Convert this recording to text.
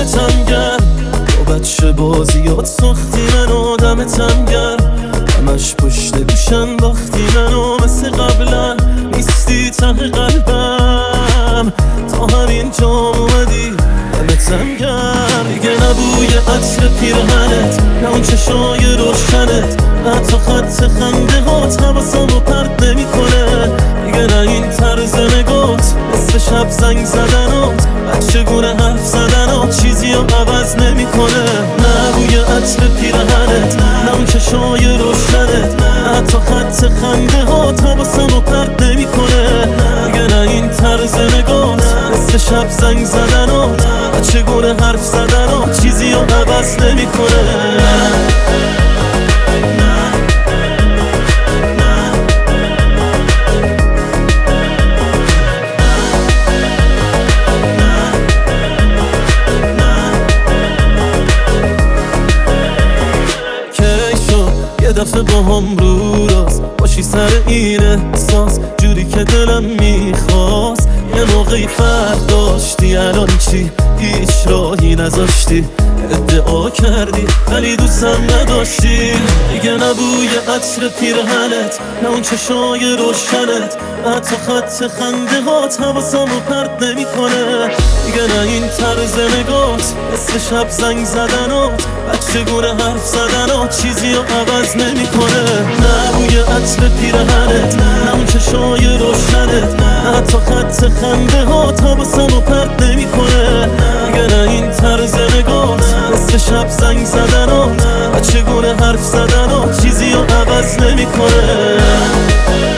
دمتم گرم با بچه بازیات ساختی من آدمتم گرم همش پشت گوش انداختی منو مثل قبلا نیستی ته قلبم تا همینجا اومدی دمتم گرم دیگه نه بوی عطر پیرهنت نه اون چشای روشنت حتی خط خنده هات حواسمو پرت نمیکنه دیگه نه این طرز نگات مثل شب زنگ زدنات بچه گونه حرف زدنات چیزی رو عوض نمیکنه نه بوی عطر پیرهنت نه اون چشای روشنت حتی خط خنده هات حواسمو پرت نمیکنه دیگه نه این طرز نگات مثل شب زنگ زدنات بچه گونه حرف زدنات چیزی رو عوض نمیکنه یه دفعه با هم رو راست باشی سر این احساس جوری که دلم میخواست یه موقعی فرق داشتی الان چی هیچ راهی نذاشتی ادعا کردی ولی دوستم نداشتی دیگه نبوی عطر پیرهنت نه اون چشای روشنت حتی خط خنده هات حواسمو پرت نمیکنه دیگه نه این طرز نگات مثل شب زنگ زدنات بچه گونه حرف زدنات چیزی رو عوض نمیکنه نه بوی عطر پیرهنت نه اون چشای روشنت حتی خط خنده هات حواسمو پرت نمیکنه دیگه نه این طرز نگات مثل شب زنگ زدنات بچه گونه حرف زدنات چیزی رو عوض نمیکنه